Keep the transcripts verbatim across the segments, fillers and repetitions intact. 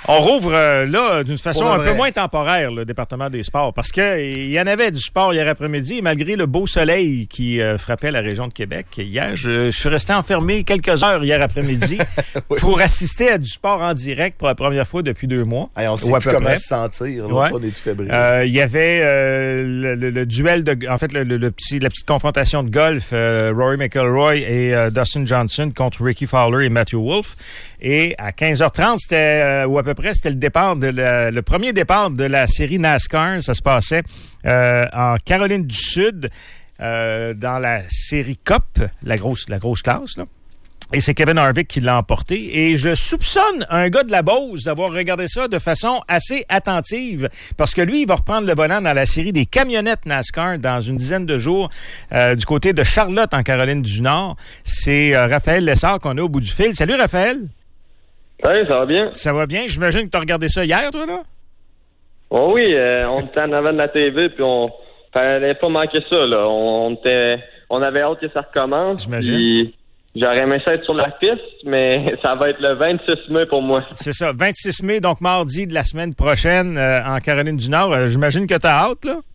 On rouvre euh, là d'une façon Pour un vrai. peu moins temporaire le département des sports parce que il y en avait du sport hier après-midi et malgré le beau soleil qui euh, frappait la région de Québec hier, je, je suis resté enfermé quelques heures hier après-midi oui. pour assister à du sport en direct pour la première fois depuis deux mois. Hey, on sait ou à plus peu comment près. se sentir. Là, Ouais. on est tout fébrile. Euh, Il y avait euh, le, le, le duel de, en fait, le, le, le petit, la petite confrontation de golf, euh, Rory McIlroy et euh, Dustin Johnson contre Ricky Fowler et Matthew Wolff. Et à quinze heures trente, c'était euh, ou à peu près, c'était le départ de la, le premier départ de la série NASCAR. Ça se passait euh, en Caroline du Sud, euh, dans la série Cup, la grosse, la grosse classe, là. Et c'est Kevin Harvick qui l'a emporté. Et je soupçonne un gars de la Beauce d'avoir regardé ça de façon assez attentive. Parce que lui, il va reprendre le volant dans la série des camionnettes NASCAR dans une dizaine de jours euh, du côté de Charlotte, en Caroline du Nord. C'est euh, Raphaël Lessard qu'on a au bout du fil. Salut, Raphaël. Oui, ça va bien. Ça va bien? J'imagine que tu as regardé ça hier, toi, là? Oh oui, euh, on était en avant de la T V, puis on fallait pas manquer ça, là. On, on était, on avait hâte que ça recommence. J'imagine. Puis j'aurais aimé ça être sur la piste, mais ça va être le vingt-six mai pour moi. C'est ça, vingt-six mai, donc mardi de la semaine prochaine euh, en Caroline du Nord. Euh, j'imagine que tu as hâte, là?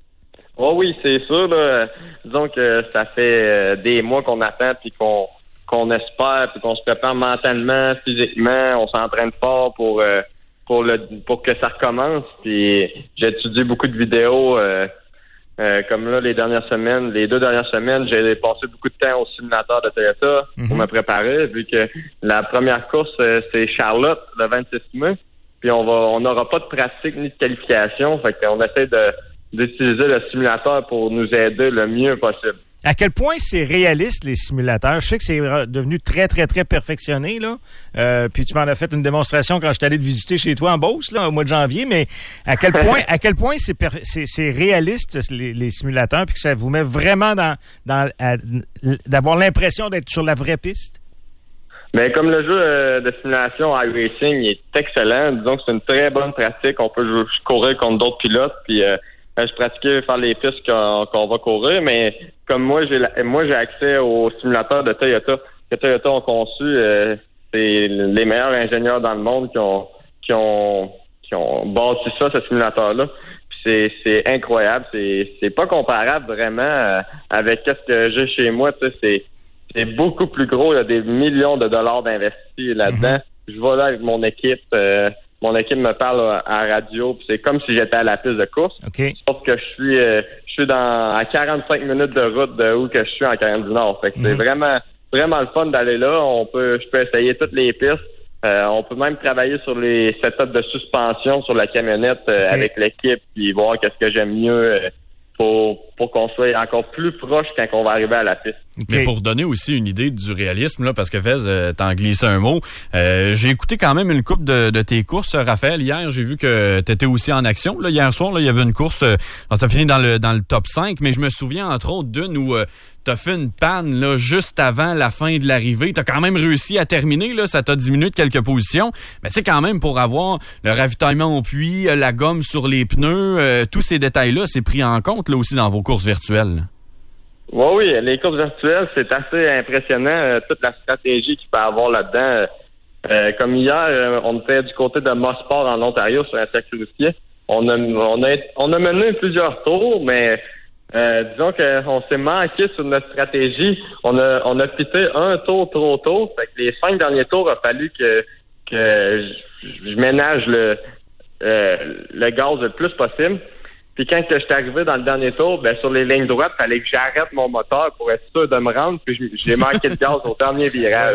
Oh oui, c'est sûr, là. Disons que ça fait euh, des mois qu'on attend, puis qu'on qu'on espère, puis qu'on se prépare mentalement, physiquement. On s'entraîne fort pour euh, pour le pour que ça recommence. Puis j'ai étudié beaucoup de vidéos, euh, euh, comme là les dernières semaines, les deux dernières semaines, j'ai passé beaucoup de temps au simulateur de Toyota Mm-hmm. pour me préparer, vu que la première course euh, c'est Charlotte le vingt-six mai. Puis on va on n'aura pas de pratique ni de qualification, fait qu'on essaie de d'utiliser le simulateur pour nous aider le mieux possible. À quel point c'est réaliste, les simulateurs? Je sais que c'est devenu très, très, très perfectionné, là. Euh, puis tu m'en as fait une démonstration quand je suis allé te visiter chez toi en Beauce, là, au mois de janvier. Mais à quel point, à quel point c'est, per- c'est, c'est réaliste, les, les simulateurs, puis que ça vous met vraiment dans, dans à- d'avoir l'impression d'être sur la vraie piste? Mais comme le jeu euh, de simulation iRacing il est excellent, disons que c'est une très bonne pratique. On peut jouer, courir contre d'autres pilotes, puis euh, je pratiquais faire les pistes qu'on, qu'on va courir, mais comme moi j'ai la- moi j'ai accès au simulateur de Toyota que Toyota ont conçu, euh, c'est les meilleurs ingénieurs dans le monde qui ont qui ont qui ont bâti ça, ce simulateur-là. Puis c'est c'est incroyable, c'est c'est pas comparable vraiment euh, avec ce que j'ai chez moi. Tu sais, c'est c'est beaucoup plus gros, il y a des millions de dollars d'investis là-dedans. Mm-hmm. Je vais là avec mon équipe. Euh, Mon équipe me parle à la radio, puis c'est comme si j'étais à la piste de course. Okay. Sauf que je suis euh, je suis dans à quarante-cinq minutes de route de où que je suis en Caroline du Nord. Fait que mm-hmm. c'est vraiment vraiment le fun d'aller là. On peut je peux essayer toutes les pistes. Euh, on peut même travailler sur les setups de suspension sur la camionnette euh, okay. avec l'équipe, puis voir qu'est-ce que j'aime mieux euh, pour pour qu'on soit encore plus proche quand on va arriver à la piste. Okay. Mais pour donner aussi une idée du réalisme, là, parce que Fez, euh, t'en glissé un mot, euh, j'ai écouté quand même une coupe de, de tes courses, Raphaël. Hier, j'ai vu que t'étais aussi en action. Là, hier soir, là, il y avait une course, euh, ça finit dans le dans le top cinq, mais je me souviens entre autres d'une où euh, t'as fait une panne là juste avant la fin de l'arrivée. T'as quand même réussi à terminer, là, ça t'a diminué de quelques positions. Mais tu sais, quand même, pour avoir le ravitaillement au puits, la gomme sur les pneus, euh, tous ces détails-là, c'est pris en compte là aussi dans vos courses virtuelles. Oui, oui, les courses virtuelles, c'est assez impressionnant, euh, toute la stratégie qu'il peut y avoir là-dedans. Euh, comme hier, euh, on était du côté de Mosport en Ontario sur un circuit routier. On a, on a, on a mené plusieurs tours, mais euh, disons qu'on s'est manqué sur notre stratégie. On a, on a pité un tour trop tôt. Fait que les cinq derniers tours, il a fallu que, que je, je ménage le, euh, le gaz le plus possible. Puis quand que j'étais arrivé dans le dernier tour, ben sur les lignes droites, il fallait que j'arrête mon moteur pour être sûr de me rendre. Puis j'ai manqué de gaz au dernier virage.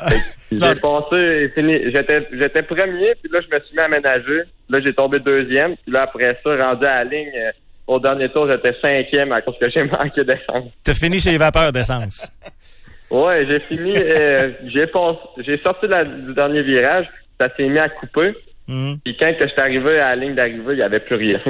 J'ai passé, fini, j'étais, j'étais premier, puis là je me suis mis à ménager. Là j'ai tombé deuxième, puis là après ça, rendu à la ligne, euh, au dernier tour, j'étais cinquième à cause que j'ai manqué d'essence. T'as fini chez les vapeurs d'essence. Ouais, j'ai fini, euh, j'ai passé, j'ai sorti la, du dernier virage, ça s'est mis à couper. Mmh. Puis quand que j'étais arrivé à la ligne d'arrivée, il n'y avait plus rien.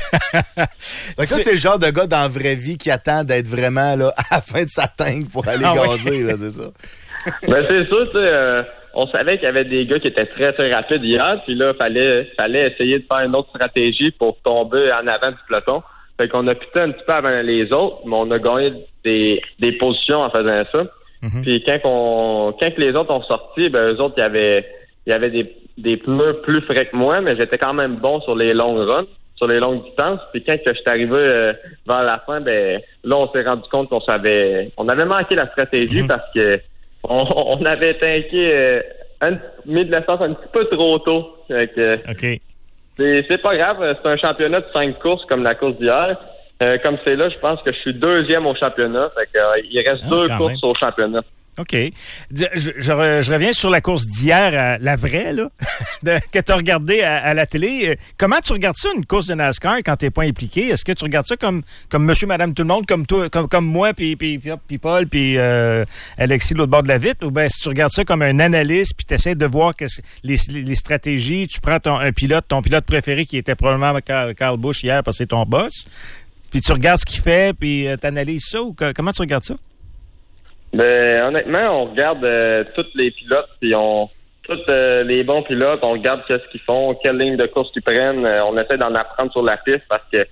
Donc ça, t'es le genre de gars dans la vraie vie qui attend d'être vraiment là à la fin de sa tank pour aller ah, gazer, oui. là, c'est ça? Ben c'est ça, tu sais, euh, on savait qu'il y avait des gars qui étaient très, très rapides hier, puis là, fallait fallait essayer de faire une autre stratégie pour tomber en avant du peloton. Fait qu'on a pité un petit peu avant les autres, mais on a gagné des, des positions en faisant ça. Mm-hmm. Puis quand on, quand les autres ont sorti, ben eux autres, il y avait, il y avait des des pneus plus frais que moi, mais j'étais quand même bon sur les longues runs, sur les longues distances. Puis quand que je suis arrivé euh, vers la fin, ben là, on s'est rendu compte qu'on savait, on avait manqué la stratégie mm-hmm. parce que on, on avait tanké, euh, un, mis de l'essence un petit peu trop tôt. Fait que, OK. C'est, c'est pas grave, c'est un championnat de cinq courses comme la course d'hier. Euh, comme c'est là, je pense que je suis deuxième au championnat. Fait que, euh, il reste ah, deux courses même. Au championnat. OK. Je, je, je reviens sur la course d'hier, la vraie, là, de, que tu as regardée à, à la télé. Comment tu regardes ça, une course de NASCAR, quand tu n'es pas impliqué? Est-ce que tu regardes ça comme comme monsieur, madame, tout le monde, comme toi, comme, comme moi, puis, puis, puis, puis Paul, puis euh, Alexis de l'autre bord de la vitre? Ou bien si tu regardes ça comme un analyste, puis tu essaies de voir que les, les stratégies, tu prends ton, un pilote, ton pilote préféré qui était probablement Carl, Carl Busch hier parce que c'est ton boss, puis tu regardes ce qu'il fait, puis euh, tu analyses ça, ou que, comment tu regardes ça? Ben honnêtement, on regarde euh, tous les pilotes, puis on tous euh, les bons pilotes, on regarde qu'est-ce qu'ils font, quelle ligne de course qu'ils prennent. Euh, on essaie d'en apprendre sur la piste parce que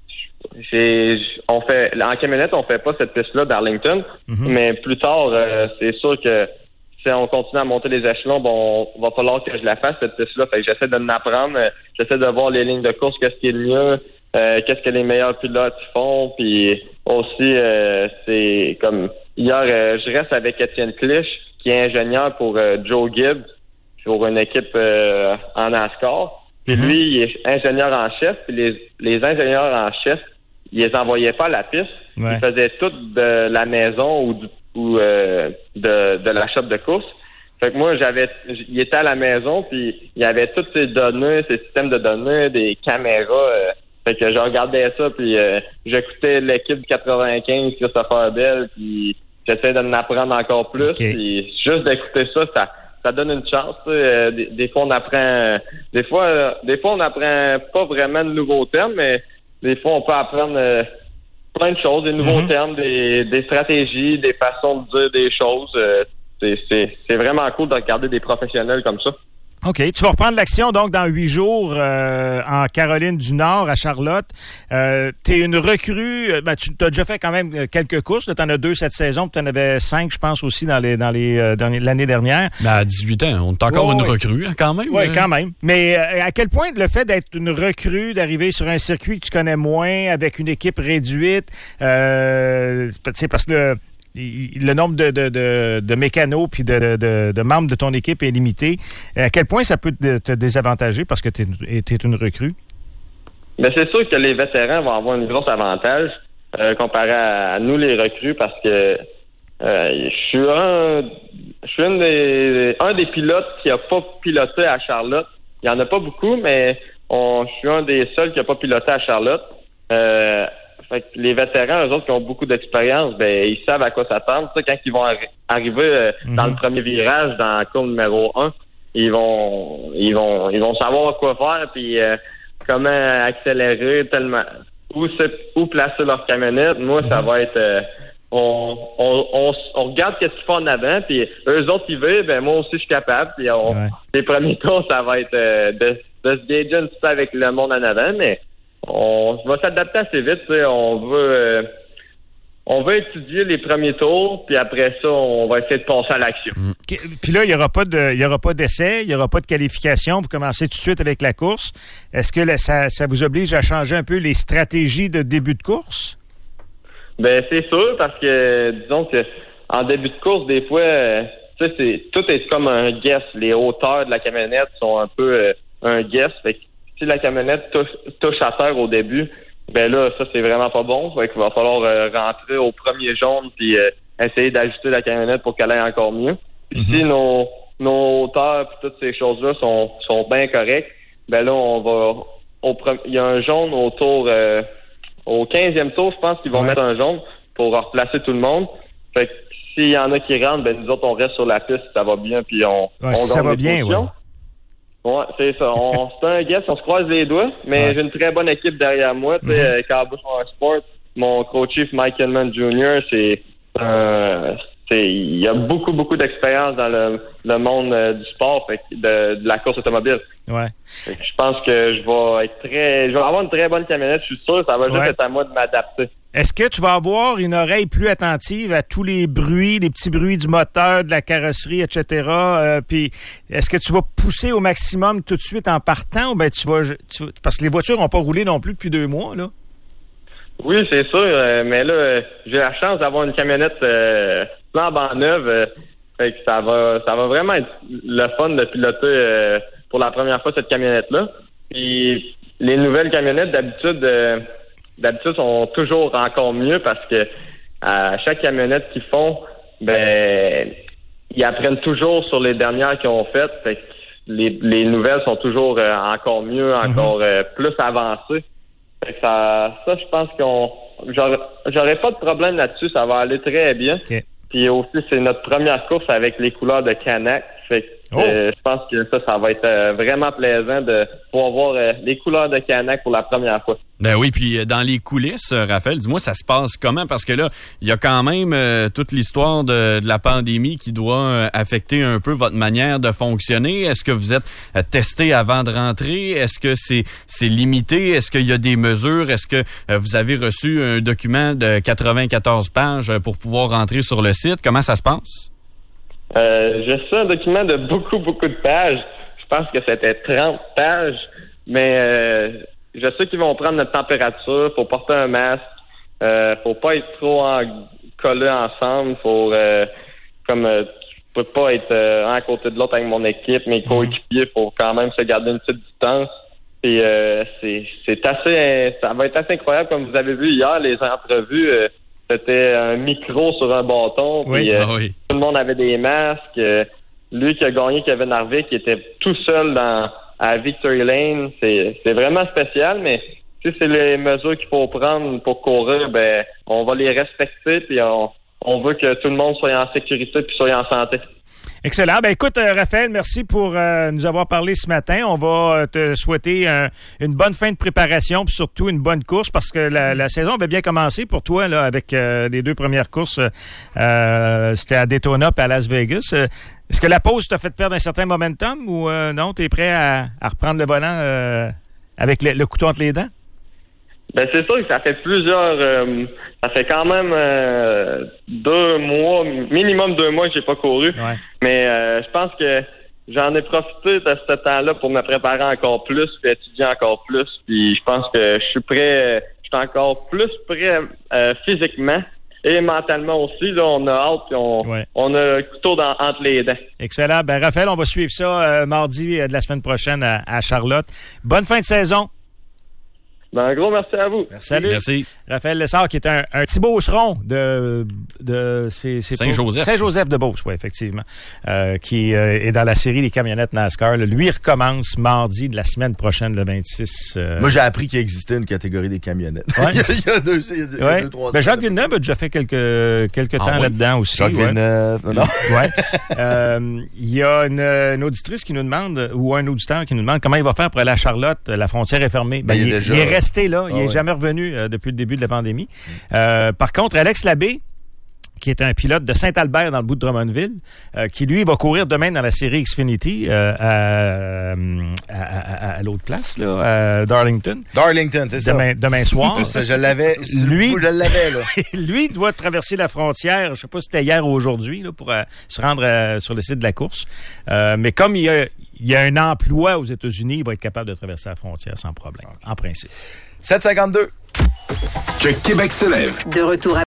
j'ai on fait en camionnette, on fait pas cette piste-là d'Arlington, mm-hmm. mais plus tard, euh, c'est sûr que si on continue à monter les échelons, bon, on va falloir que je la fasse cette piste-là. Fait que j'essaie de l'apprendre, euh, j'essaie de voir les lignes de course, qu'est-ce qui est le mieux. Euh, qu'est-ce que les meilleurs pilotes font, puis aussi euh, c'est comme hier euh, je reste avec Étienne Clich qui est ingénieur pour euh, Joe Gibbs pour une équipe euh, en NASCAR. Puis mm-hmm. lui il est ingénieur en chef, puis les, les ingénieurs en chef ils les envoyaient pas à la piste, ouais. Ils faisaient tout de la maison ou, du, ou euh, de, de la shop de course. Fait que moi, j'avais, il était à la maison, puis il y avait toutes ces données, ces systèmes de données, des caméras. Euh, Fait que je regardais ça, puis euh, j'écoutais l'équipe du quatre-vingt-quinze, Christopher Bell, puis j'essaie de m'apprendre encore plus. Okay. Puis juste d'écouter ça, ça, ça donne une chance. Euh, des, des fois, on apprend... Des fois, euh, des fois, on apprend pas vraiment de nouveaux termes, mais des fois, on peut apprendre euh, plein de choses, des nouveaux mm-hmm. termes, des, des stratégies, des façons de dire des choses. Euh, c'est, c'est, c'est vraiment cool de regarder des professionnels comme ça. OK. Tu vas reprendre l'action donc dans huit jours euh, en Caroline du Nord, à Charlotte. Euh, tu es une recrue. Ben, tu as déjà fait quand même quelques courses. Tu en as deux cette saison, puis tu en avais cinq, je pense, aussi dans les dans les euh, dans l'année dernière. Ben, à dix-huit ans, on est encore oh, une oui. recrue, hein, quand même. Oui, quand même. Mais euh, à quel point le fait d'être une recrue, d'arriver sur un circuit que tu connais moins, avec une équipe réduite, euh, tu sais, parce que le, le nombre de, de, de, de mécanos puis de, de, de membres de ton équipe est limité. À quel point ça peut te, te désavantager parce que tu es une recrue? Bien, c'est sûr que les vétérans vont avoir un gros avantage euh, comparé à, à nous, les recrues, parce que euh, je suis un je suis un des, un des pilotes qui n'a pas piloté à Charlotte. Il n'y en a pas beaucoup, mais on, je suis un des seuls qui n'a pas piloté à Charlotte. Euh, Fait que les vétérans, eux autres qui ont beaucoup d'expérience, ben ils savent à quoi s'attendre. Ça, quand ils vont arri- arriver euh, mm-hmm. dans le premier virage, dans la courbe numéro un, ils vont ils vont ils vont savoir quoi faire, puis euh, comment accélérer tellement où se, où placer leur camionnette. Moi, mm-hmm. ça va être euh, on, on, on, on regarde qu'est-ce qu'ils font en avant, puis eux autres ils veulent, ben moi aussi je suis capable. Puis on, ouais. les premiers tours, ça va être euh, de, de se gager un petit peu avec le monde en avant, mais on va s'adapter assez vite, tu sais, on veut euh, on veut étudier les premiers tours, puis après ça, on va essayer de passer à l'action. Mmh. Puis là, il y aura pas de il y aura pas d'essai, il y aura pas de qualification, vous commencez tout de suite avec la course. Est-ce que là, ça ça vous oblige à changer un peu les stratégies de début de course? Ben c'est sûr, parce que disons que en début de course, des fois, euh, tu sais, c'est tout est comme un guess. Les hauteurs de la camionnette sont un peu euh, un guess. Fait que si la camionnette touche, touche à terre au début, ben là, ça, c'est vraiment pas bon. Fait qu'il va falloir euh, rentrer au premier jaune puis euh, essayer d'ajuster la camionnette pour qu'elle aille encore mieux. Puis mm-hmm. si nos, nos hauteurs puis toutes ces choses-là sont, sont bien correctes, ben là, on va... Au, il y a un jaune autour... Euh, au quinzième tour, je pense qu'ils vont ouais. mettre un jaune pour replacer tout le monde. Fait que s'il y en a qui rentrent, ben nous autres, on reste sur la piste, ça va bien, puis on, ouais, on si ça va bien, oui. Ouais, c'est ça. On, c'est un guess, on se croise les doigts, mais ouais. j'ai une très bonne équipe derrière moi. Tu sais, mm-hmm. Carl Busch Motorsport, mon co-chief Mike Hillman junior, c'est, euh, c'est, il y a beaucoup, beaucoup d'expérience dans le, le monde euh, du sport, fait, de, de la course automobile. Ouais. Fait que je pense que je vais être très, je vais avoir une très bonne camionnette, je suis sûr, ça va juste ouais. être à moi de m'adapter. Est-ce que tu vas avoir une oreille plus attentive à tous les bruits, les petits bruits du moteur, de la carrosserie, et cetera. Euh, puis, est-ce que tu vas pousser au maximum tout de suite en partant, ou ben tu vas, tu, parce que les voitures n'ont pas roulé non plus depuis deux mois, là? Oui, c'est sûr, euh, mais là, euh, j'ai la chance d'avoir une camionnette euh, flambant neuve, euh, fait que ça va, ça va vraiment être le fun de piloter euh, pour la première fois cette camionnette-là. Puis, les nouvelles camionnettes, d'habitude, euh, d'habitude, sont toujours encore mieux parce que à chaque camionnette qu'ils font, ben, ils apprennent toujours sur les dernières qu'ils ont faites. Fait que les, les nouvelles sont toujours euh, encore mieux, encore euh, plus avancées. Fait que ça, ça, je pense qu'on, j'aurais, j'aurais pas de problème là-dessus. Ça va aller très bien. Okay. Puis aussi, c'est notre première course avec les couleurs de Canac. Fait que oh. euh, je pense que ça, ça va être euh, vraiment plaisant de pouvoir voir euh, les couleurs de Canac pour la première fois. Ben oui, puis dans les coulisses, Raphaël, dis-moi, ça se passe comment? Parce que là, il y a quand même euh, toute l'histoire de, de la pandémie qui doit euh, affecter un peu votre manière de fonctionner. Est-ce que vous êtes euh, testé avant de rentrer? Est-ce que c'est c'est limité? Est-ce qu'il y a des mesures? Est-ce que euh, vous avez reçu un document de quatre-vingt-quatorze pages pour pouvoir rentrer sur le site? Comment ça se passe? Euh, j'ai reçu un document de beaucoup, beaucoup de pages. Je pense que c'était trente pages, mais... Euh, je sais qu'ils vont prendre notre température, faut porter un masque, euh, faut pas être trop en, collés ensemble, faut euh, comme euh, je peux pas être euh, un à côté de l'autre avec mon équipe, mes coéquipiers, faut quand même se garder une petite distance. Et euh, c'est c'est assez ça va être assez incroyable, comme vous avez vu hier, les entrevues, euh, c'était un micro sur un bâton, oui, puis euh, ah oui. tout le monde avait des masques. Euh, lui qui a gagné, Kevin Harvick, qui était tout seul dans à Victory Lane, c'est c'est vraiment spécial, mais si c'est les mesures qu'il faut prendre pour courir, ben on va les respecter, puis on, on veut que tout le monde soit en sécurité puis soit en santé. Excellent. Ben écoute, euh, Raphaël, merci pour euh, nous avoir parlé ce matin. On va euh, te souhaiter euh, une bonne fin de préparation, puis surtout une bonne course, parce que la, la saison va bien commencer pour toi là, avec euh, les deux premières courses. Euh, c'était à Daytona et à Las Vegas. Euh, Est-ce que la pause t'a fait perdre un certain momentum ou euh, non, tu es prêt à, à reprendre le volant euh, avec le, le couteau entre les dents? Ben c'est sûr que ça fait plusieurs, euh, ça fait quand même euh, deux mois, minimum deux mois que j'ai pas couru. Ouais. Mais euh, je pense que j'en ai profité de ce temps-là pour me préparer encore plus, puis étudier encore plus. Puis je pense que je suis prêt, je suis encore plus prêt euh, physiquement. Et mentalement aussi, là, on a hâte, puis on, ouais. on a le couteau dans, entre les dents. Excellent. Ben, Raphaël, on va suivre ça euh, mardi de la semaine prochaine à, à Charlotte. Bonne fin de saison. Ben, un gros merci à vous. Merci. Salut. Merci. Raphaël Lessard, qui est un, un petit beauceron de, de c'est, c'est Saint-Joseph. Saint-Joseph de Beauce, oui, effectivement. Euh, qui euh, est dans la série des camionnettes NASCAR. Là. Lui, il recommence mardi de la semaine prochaine, le vingt-six. Euh... Moi, j'ai appris qu'il existait une catégorie des camionnettes. Ouais. il, y a, il y a deux, il y a deux, ouais. deux trois ben, Jacques Villeneuve a déjà fait quelques, quelques ah, temps oui. là-dedans aussi. Jacques ouais. Villeneuve, non, non. Ouais. euh, il y a une, une auditrice qui nous demande, ou un auditeur qui nous demande comment il va faire pour aller à Charlotte. La frontière est fermée. Ben, ben, il, est déjà... il est resté là. Il ah, est ouais. jamais revenu euh, depuis le début de la pandémie. Euh, par contre, Alex Labbé, qui est un pilote de Saint-Albert dans le bout de Drummondville, euh, qui lui va courir demain dans la série Xfinity euh, à, à, à, à l'autre place, là, à Darlington. Darlington, c'est ça. Demain, demain soir. ça, je l'avais. Lui, coup, je l'avais là. Lui doit traverser la frontière. Je sais pas si c'était hier ou aujourd'hui là pour euh, se rendre euh, sur le site de la course. Euh, mais comme il y a il y a un emploi aux États-Unis, il va être capable de traverser la frontière sans problème, okay. en principe. sept cinquante-deux Que Québec se lève. De retour à